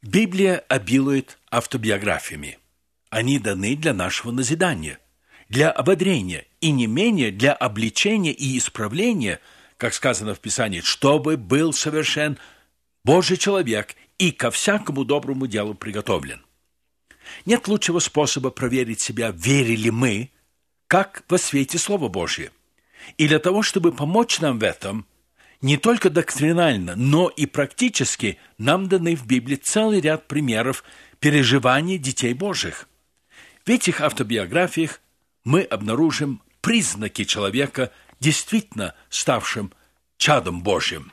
Библия обилует автобиографиями. Они даны для нашего назидания, для ободрения и не менее для обличения и исправления, как сказано в Писании, чтобы был совершен Божий человек и ко всякому доброму делу приготовлен. Нет лучшего способа проверить себя, верили мы, как во свете Слова Божьего. И для того, чтобы помочь нам в этом, не только доктринально, но и практически нам даны в Библии целый ряд примеров переживаний детей Божьих. В этих автобиографиях мы обнаружим признаки человека, действительно ставшим чадом Божьим.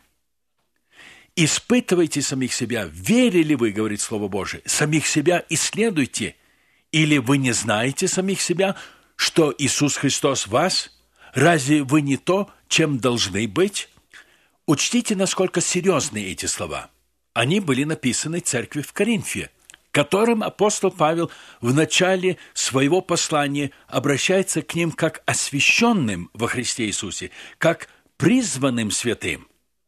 Испытывайте самих себя, верили вы, говорит Слово Божие, самих себя исследуйте, или вы не знаете самих себя, что Иисус Христос в вас? Разве вы не то, чем должны быть? Учтите, насколько серьезны эти слова. Они были написаны церкви в Коринфе, к которым апостол Павел в начале своего послания обращается к ним как освященным во Христе Иисусе, как призванным святым.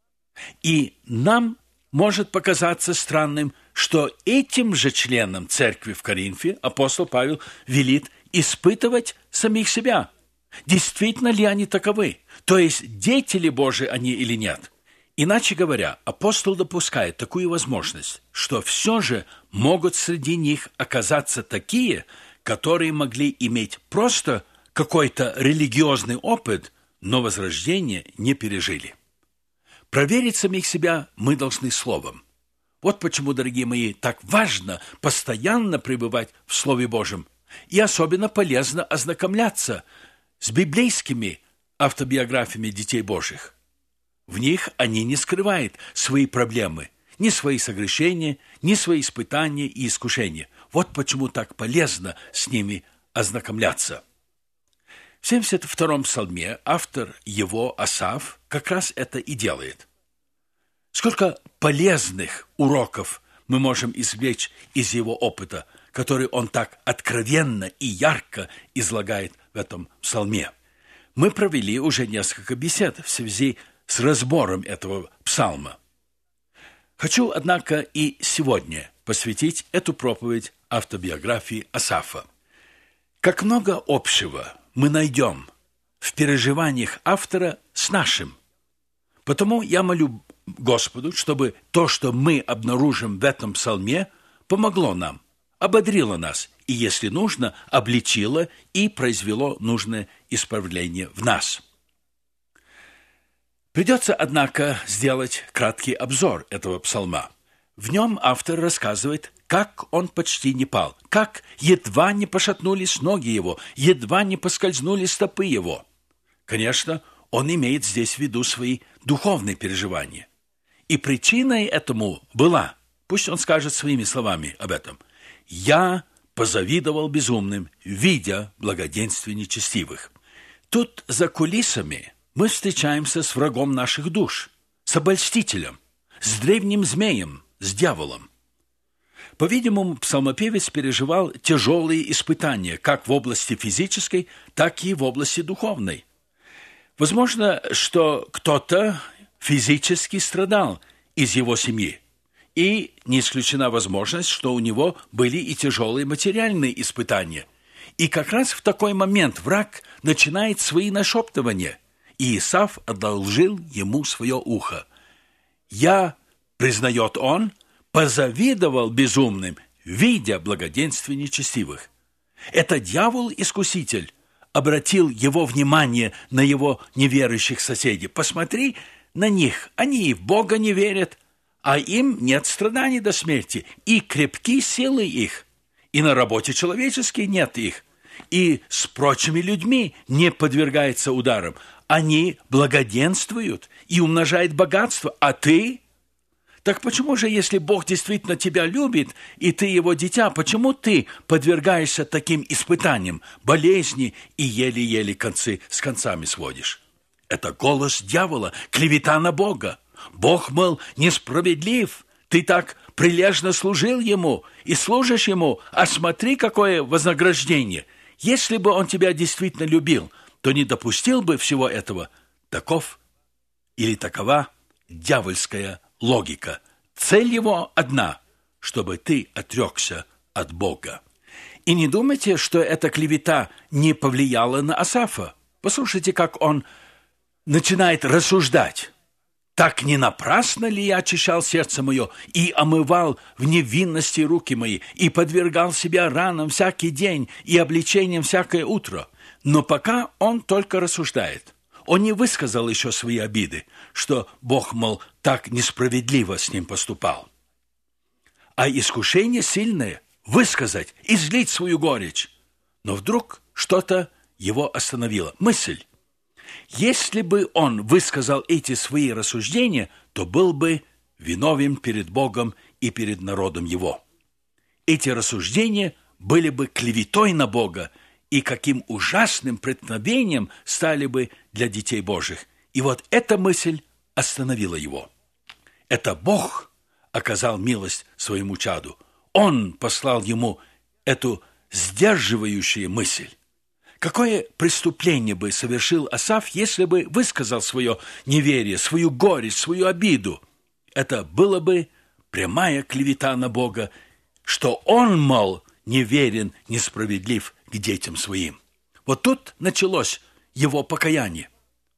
И нам может показаться странным, что этим же членам церкви в Коринфе апостол Павел велит испытывать самих себя. Действительно ли они таковы? То есть, дети ли Божии они или нет? Иначе говоря, апостол допускает такую возможность, что все же могут среди них оказаться такие, которые могли иметь просто какой-то религиозный опыт, но возрождение не пережили. Проверить самих себя мы должны словом. Вот почему, дорогие мои, так важно постоянно пребывать в Слове Божьем. И особенно полезно ознакомляться с библейскими автобиографиями детей Божьих. В них они не скрывают свои проблемы, ни свои согрешения, ни свои испытания и искушения. Вот почему так полезно с ними ознакомляться. В 72-м псалме автор его, Асаф, как раз это и делает. Сколько полезных уроков мы можем извлечь из его опыта, который он так откровенно и ярко излагает в этом псалме. Мы провели уже несколько бесед в связи с разбором этого псалма. Хочу, однако, и сегодня посвятить эту проповедь автобиографии Асафа. Как много общего мы найдем в переживаниях автора с нашим. Потому я молю Господу, чтобы то, что мы обнаружим в этом псалме, помогло нам, ободрило нас и, если нужно, обличило и произвело нужное исправление в нас. Придется, однако, сделать краткий обзор этого псалма. В нем автор рассказывает, как он почти не пал, как едва не пошатнулись ноги его, едва не поскользнули стопы его. Конечно, он имеет здесь в виду свои духовные переживания. И причиной этому была, пусть он скажет своими словами об этом, «Я позавидовал безумным, видя благоденствие нечестивых». Тут за кулисами мы встречаемся с врагом наших душ, с обольстителем, с древним змеем, с дьяволом. По-видимому, псалмопевец переживал тяжелые испытания как в области физической, так и в области духовной. Возможно, что кто-то физически страдал из его семьи, и не исключена возможность, что у него были и тяжелые материальные испытания. И как раз в такой момент враг начинает свои нашептывания, и Исав одолжил ему свое ухо. «Я, — признает он, — позавидовал безумным, видя благоденствие нечестивых». Это дьявол-искуситель обратил его внимание на его неверующих соседей. Посмотри на них, они и в Бога не верят, а им нет страданий до смерти, и крепки силы их, и на работе человеческой нет их, и с прочими людьми не подвергается ударам. Они благоденствуют и умножают богатство, а ты? Так почему же, если Бог действительно тебя любит, и ты его дитя, почему ты подвергаешься таким испытаниям, болезни и еле-еле концы с концами сводишь? Это голос дьявола, клевета на Бога. Бог, мол, несправедлив, ты так прилежно служил ему и служишь ему, а смотри, какое вознаграждение. Если бы он тебя действительно любил, то не допустил бы всего этого. Таков или такова дьявольская логика. Цель его одна – чтобы ты отрекся от Бога». И не думайте, что эта клевета не повлияла на Асафа. Послушайте, как он начинает рассуждать. «Так не напрасно ли я очищал сердце мое и омывал в невинности руки мои, и подвергал себя ранам всякий день и обличениям всякое утро?» Но пока он только рассуждает. Он не высказал еще свои обиды, что Бог, мол, так несправедливо с ним поступал. А искушение сильное – высказать, излить свою горечь. Но вдруг что-то его остановило. Мысль. Если бы он высказал эти свои рассуждения, то был бы виновен перед Богом и перед народом его. Эти рассуждения были бы клеветой на Бога, и каким ужасным преткновением стали бы для детей Божьих. И вот эта мысль остановила его. Это Бог оказал милость своему чаду. Он послал ему эту сдерживающую мысль. Какое преступление бы совершил Асаф, если бы высказал свое неверие, свою горечь, свою обиду? Это было бы прямая клевета на Бога, что он, мол, неверен, несправедлив к детям своим. Вот тут началось его покаяние.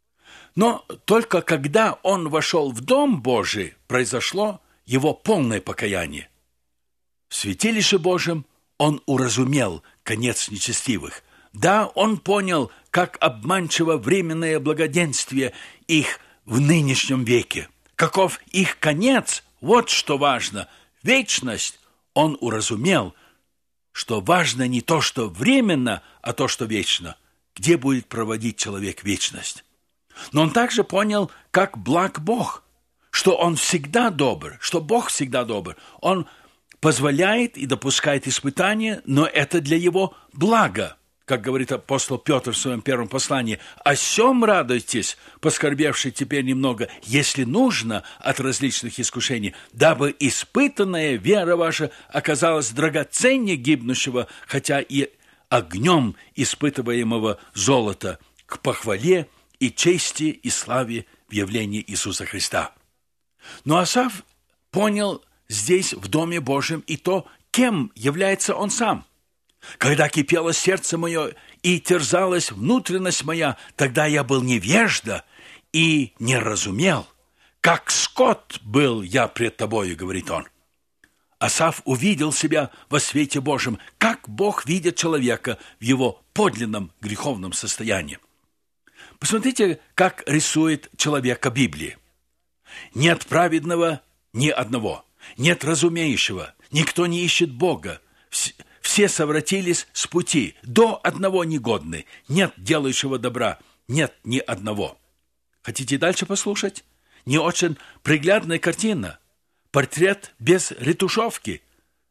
Но только когда он вошел в Дом Божий, произошло его полное покаяние. В святилище Божьем он уразумел конец нечестивых. Да, он понял, как обманчиво временное благоденствие их в нынешнем веке. Каков их конец, вот что важно. Вечность он уразумел, что важно не то, что временно, а то, что вечно. Где будет проводить человек вечность? Но он также понял, как благ Бог, что он всегда добр, что Бог всегда добр. Он позволяет и допускает испытания, но это для его блага. Как говорит апостол Петр в своем первом послании: «О сем радуйтесь, поскорбевши теперь немного, если нужно, от различных искушений, дабы испытанная вера ваша оказалась драгоценнее гибнущего, хотя и огнем испытываемого золота, к похвале и чести и славе в явлении Иисуса Христа». Но Асаф понял здесь, в Доме Божьем, и то, кем является он сам. «Когда кипело сердце мое и терзалась внутренность моя, тогда я был невежда и не разумел. Как скот был я пред тобою», — говорит он. Асаф увидел себя во свете Божьем, как Бог видит человека в его подлинном греховном состоянии. Посмотрите, как рисует человека Библия. «Нет праведного ни одного, нет разумеющего, никто не ищет Бога. Все совратились с пути, до одного негодны, нет делающего добра, нет ни одного». Хотите дальше послушать? Не очень приглядная картина, портрет без ретушевки.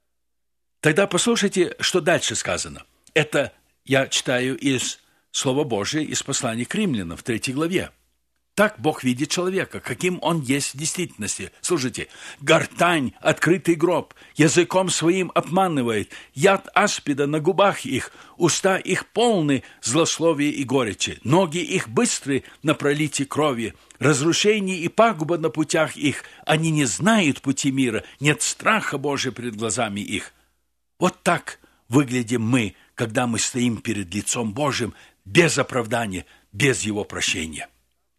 Тогда послушайте, что дальше сказано. Это я читаю из Слова Божия, из послания к Римлянам в 3 главе. Так Бог видит человека, каким он есть в действительности. Слушайте, гортань, открытый гроб, языком своим обманывает, яд аспида на губах их, уста их полны злословия и горечи, ноги их быстры на пролитие крови, разрушение и пагуба на путях их, они не знают пути мира, нет страха Божия пред глазами их. Вот так выглядим мы, когда мы стоим перед лицом Божьим, без оправдания, без Его прощения.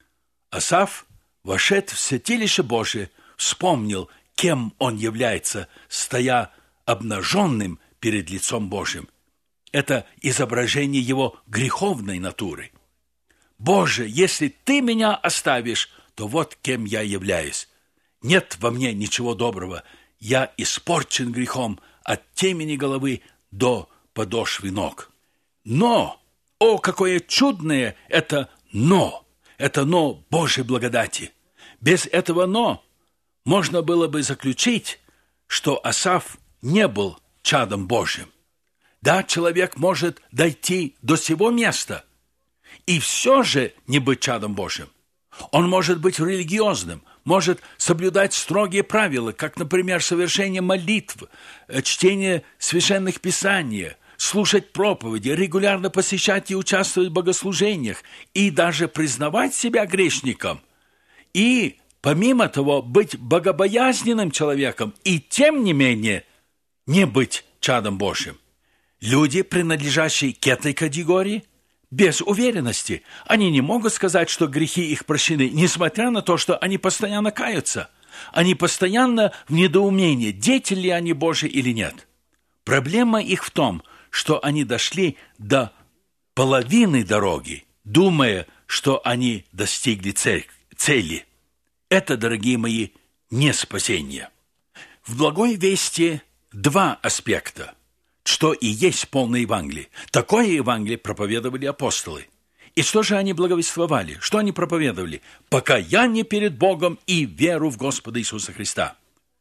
Асаф, вошед в святилище Божие, вспомнил, кем он является, стоя обнаженным перед лицом Божьим. Это изображение его греховной натуры. «Боже, если Ты меня оставишь, то вот кем я являюсь. Нет во мне ничего доброго, я испорчен грехом от темени головы до подошвы ног». Но, о, какое чудное это «но». Это «но» Божьей благодати. Без этого «но» можно было бы заключить, что Асаф не был чадом Божьим. Да, человек может дойти до сего места и все же не быть чадом Божьим. Он может быть религиозным, может соблюдать строгие правила, как, например, совершение молитв, чтение священных писаний, слушать проповеди, регулярно посещать и участвовать в богослужениях, и даже признавать себя грешником, и помимо того, быть богобоязненным человеком и, тем не менее, не быть чадом Божьим. Люди, принадлежащие к этой категории, без уверенности. Они не могут сказать, что грехи их прощены, несмотря на то, что они постоянно каются. Они постоянно в недоумении, дети ли они Божьи или нет. Проблема их в том, что они дошли до половины дороги, думая, что они достигли цели. Это, дорогие мои, не спасение. В благой вести два аспекта, что и есть полное Евангелие. Такое Евангелие проповедовали апостолы. И что же они благовествовали? Что они проповедовали? Покаяние перед Богом и веру в Господа Иисуса Христа.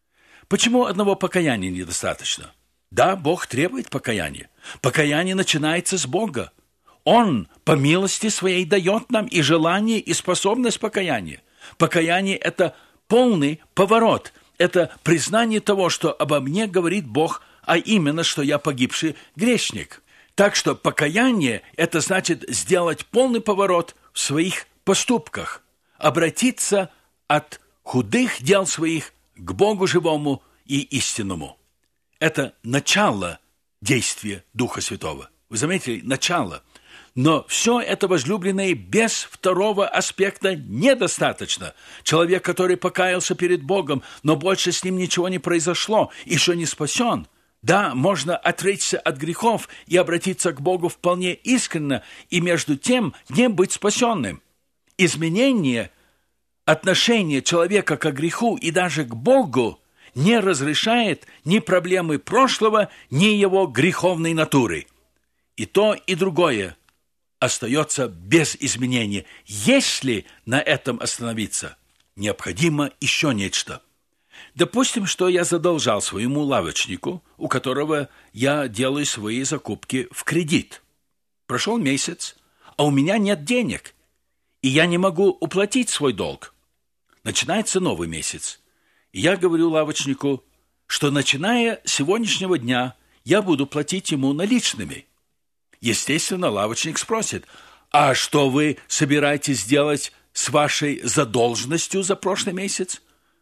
Почему одного покаяния недостаточно? Да, Бог требует покаяния. Покаяние начинается с Бога. Он, по милости своей, дает нам и желание, и способность покаяния. Покаяние – это полный поворот. Это признание того, что обо мне говорит Бог, а именно, что я погибший грешник. Так что покаяние – это значит сделать полный поворот в своих поступках, обратиться от худых дел своих к Богу живому и истинному. Это начало действия Духа Святого. Вы заметили? Начало. Но все это, возлюбленные, без второго аспекта недостаточно. Человек, который покаялся перед Богом, но больше с ним ничего не произошло, еще не спасен. Да, можно отречься от грехов и обратиться к Богу вполне искренне, и между тем не быть спасенным. Изменение отношения человека к греху и даже к Богу не разрешает ни проблемы прошлого, ни его греховной натуры. И то, и другое остается без изменения. Если на этом остановиться, необходимо еще нечто. Допустим, что я задолжал своему лавочнику, у которого я делаю свои закупки в кредит. Прошел месяц, а у меня нет денег, и я не могу уплатить свой долг. Начинается новый месяц. И я говорю лавочнику, что начиная с сегодняшнего дня я буду платить ему наличными. Естественно, лавочник спросит, а что вы собираетесь делать с вашей задолженностью за прошлый месяц?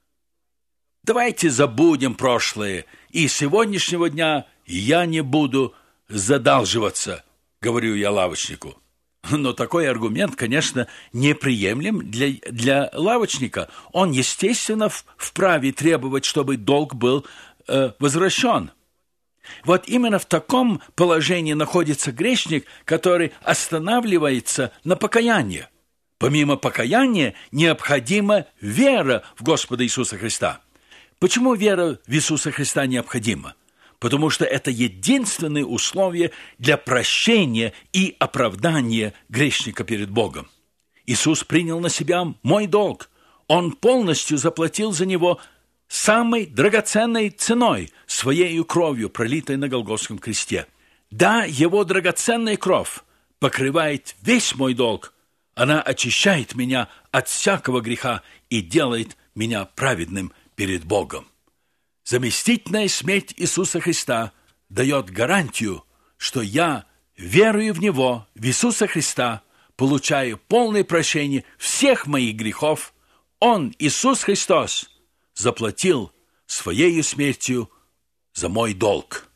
Давайте забудем прошлое, и с сегодняшнего дня я не буду задалживаться, говорю я лавочнику. Но такой аргумент, конечно, неприемлем для лавочника. Он, естественно, вправе требовать, чтобы долг был возвращен. Вот именно в таком положении находится грешник, который останавливается на покаянии. Помимо покаяния необходима вера в Господа Иисуса Христа. Почему вера в Иисуса Христа необходима? Потому что это единственное условие для прощения и оправдания грешника перед Богом. Иисус принял на себя мой долг. Он полностью заплатил за него самой драгоценной ценой, своей кровью, пролитой на Голгофском кресте. Да, его драгоценная кровь покрывает весь мой долг. Она очищает меня от всякого греха и делает меня праведным перед Богом. Заместительная смерть Иисуса Христа дает гарантию, что я, верую в Него, в Иисуса Христа, получаю полное прощение всех моих грехов. Он, Иисус Христос, заплатил своей смертью за мой долг.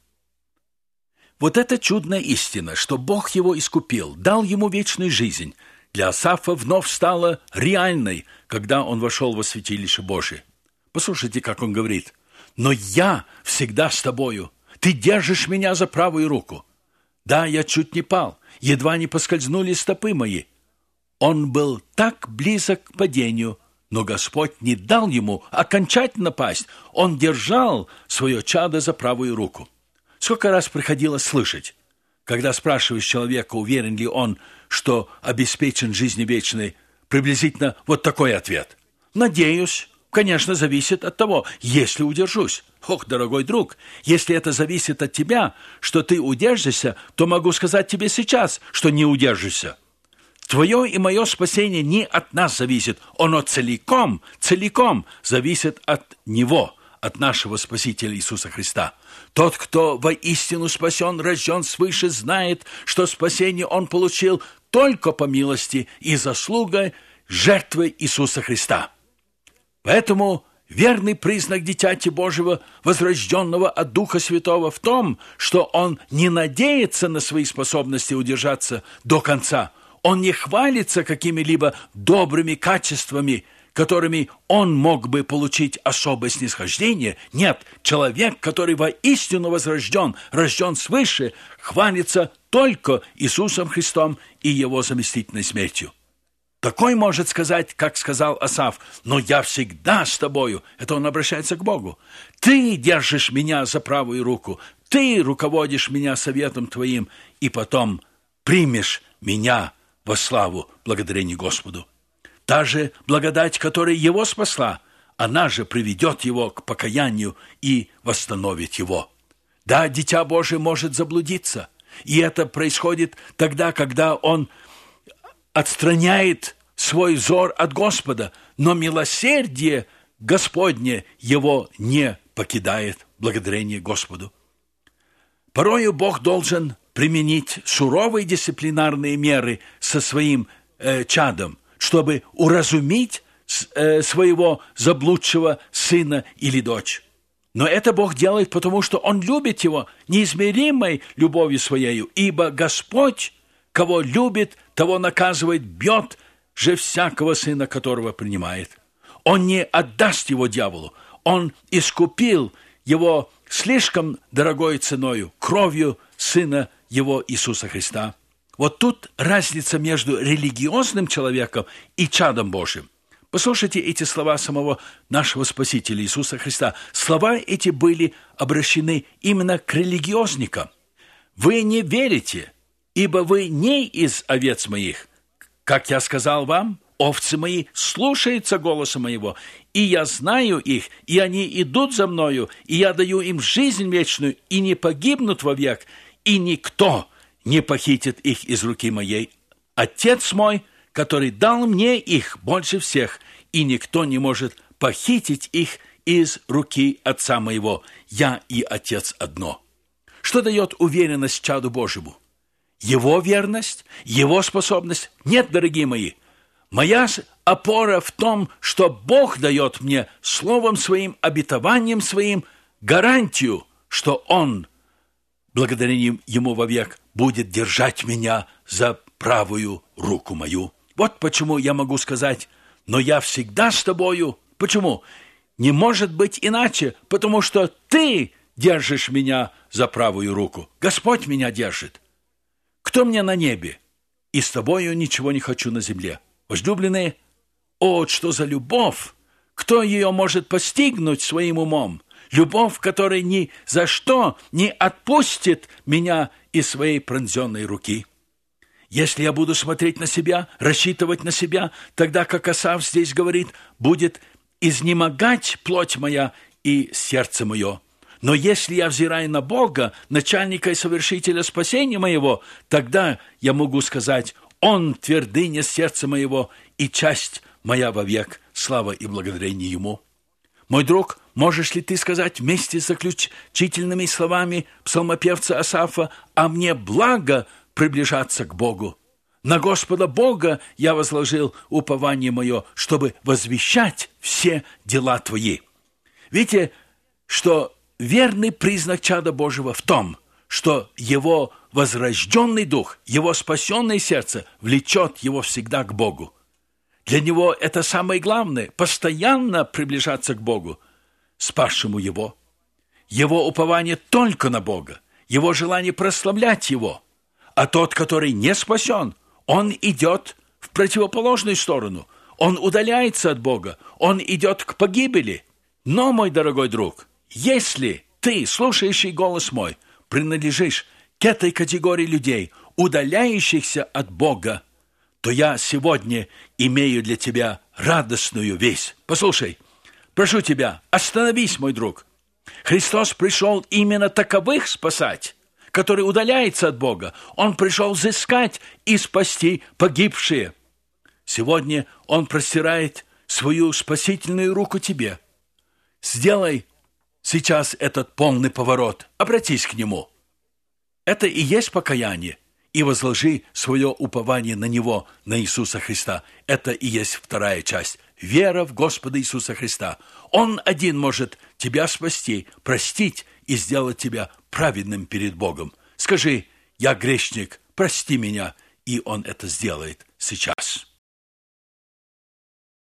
Вот это чудная истина, что Бог его искупил, дал ему вечную жизнь, для Асафа вновь стала реальной, когда он вошел во святилище Божие. Послушайте, как он говорит: «Но я всегда с тобою, ты держишь меня за правую руку. Да, я чуть не пал, едва не поскользнули стопы мои». Он был так близок к падению, но Господь не дал ему окончательно пасть. Он держал свое чадо за правую руку. Сколько раз приходилось слышать, когда спрашиваешь человека, уверен ли он, что обеспечен жизнью вечной, приблизительно вот такой ответ: «Надеюсь». Конечно, зависит от того, если удержусь. Ох, дорогой друг, если это зависит от тебя, что ты удержишься, то могу сказать тебе сейчас, что не удержишься. Твое и мое спасение не от нас зависит. Оно целиком зависит от Него, от нашего Спасителя Иисуса Христа. Тот, кто воистину спасен, рожден свыше, знает, что спасение он получил только по милости и заслугой жертвы Иисуса Христа. Поэтому верный признак дитяти Божьего, возрожденного от Духа Святого, в том, что он не надеется на свои способности удержаться до конца. Он не хвалится какими-либо добрыми качествами, которыми он мог бы получить особое снисхождение. Нет, человек, который воистину возрожден, рожден свыше, хвалится только Иисусом Христом и Его заместительной смертью. Такой может сказать, как сказал Асаф: «Но я всегда с тобою». Это он обращается к Богу. «Ты держишь меня за правую руку, ты руководишь меня советом твоим, и потом примешь меня во славу благодарение Господу». Та же благодать, которая его спасла, она же приведет его к покаянию и восстановит его. Да, дитя Божие может заблудиться, и это происходит тогда, когда он отстраняет свой взор от Господа, но милосердие Господне его не покидает, благодарение Господу. Порою Бог должен применить суровые дисциплинарные меры со своим чадом, чтобы уразумить своего заблудшего сына или дочь. Но это Бог делает, потому что Он любит его неизмеримой любовью Своею, ибо Господь, кого любит, того наказывает, бьет же всякого сына, которого принимает. Он не отдаст его дьяволу, Он искупил его слишком дорогой ценою, кровью Сына Его Иисуса Христа. Вот тут разница между религиозным человеком и чадом Божьим. Послушайте эти слова самого нашего Спасителя Иисуса Христа. Слова эти были обращены именно к религиозникам. «Вы не верите, ибо вы не из овец моих. Как я сказал вам, овцы мои слушаются голоса моего, и я знаю их, и они идут за мною, и я даю им жизнь вечную, и не погибнут вовек, и никто не похитит их из руки моей. Отец мой, который дал мне их больше всех, и никто не может похитить их из руки Отца моего. Я и Отец одно». Что дает уверенность чаду Божьему? Его верность, его способность? Нет, дорогие мои. Моя опора в том, что Бог дает мне словом своим, обетованием своим гарантию, что Он, благодарением Ему вовек, будет держать меня за правую руку мою. Вот почему я могу сказать: «Но я всегда с тобою». Почему? Не может быть иначе, потому что ты держишь меня за правую руку. Господь меня держит. Кто мне на небе? И с тобою ничего не хочу на земле. Возлюбленные, о, что за любовь! Кто ее может постигнуть своим умом? Любовь, которая ни за что не отпустит меня из своей пронзенной руки. Если я буду смотреть на себя, рассчитывать на себя, тогда, как Асаф здесь говорит, будет изнемогать плоть моя и сердце мое. Но если я взираю на Бога, начальника и совершителя спасения моего, тогда я могу сказать: Он твердыня сердца моего и часть моя вовек, слава и благодарение Ему. Мой друг, можешь ли ты сказать вместе с заключительными словами псалмопевца Асафа: «А мне благо приближаться к Богу. На Господа Бога я возложил упование мое, чтобы возвещать все дела Твои». Видите, что верный признак чада Божьего в том, что его возрожденный дух, его спасенное сердце влечет его всегда к Богу. Для него это самое главное – постоянно приближаться к Богу, спасшему его. Его упование только на Бога, его желание прославлять Его. А тот, который не спасен, он идет в противоположную сторону. Он удаляется от Бога, он идет к погибели. Но, мой дорогой друг, если ты, слушающий голос мой, принадлежишь к этой категории людей, удаляющихся от Бога, то я сегодня имею для тебя радостную весть. Послушай, прошу тебя, остановись, мой друг. Христос пришел именно таковых спасать, которые удаляются от Бога. Он пришел взыскать и спасти погибшие. Сегодня Он простирает свою спасительную руку тебе. Сделай сейчас этот полный поворот, обратись к Нему. Это и есть покаяние, и возложи свое упование на Него, на Иисуса Христа. Это и есть вторая часть вера в Господа Иисуса Христа. Он один может тебя спасти, простить и сделать тебя праведным перед Богом. Скажи: «Я грешник, прости меня», и Он это сделает сейчас.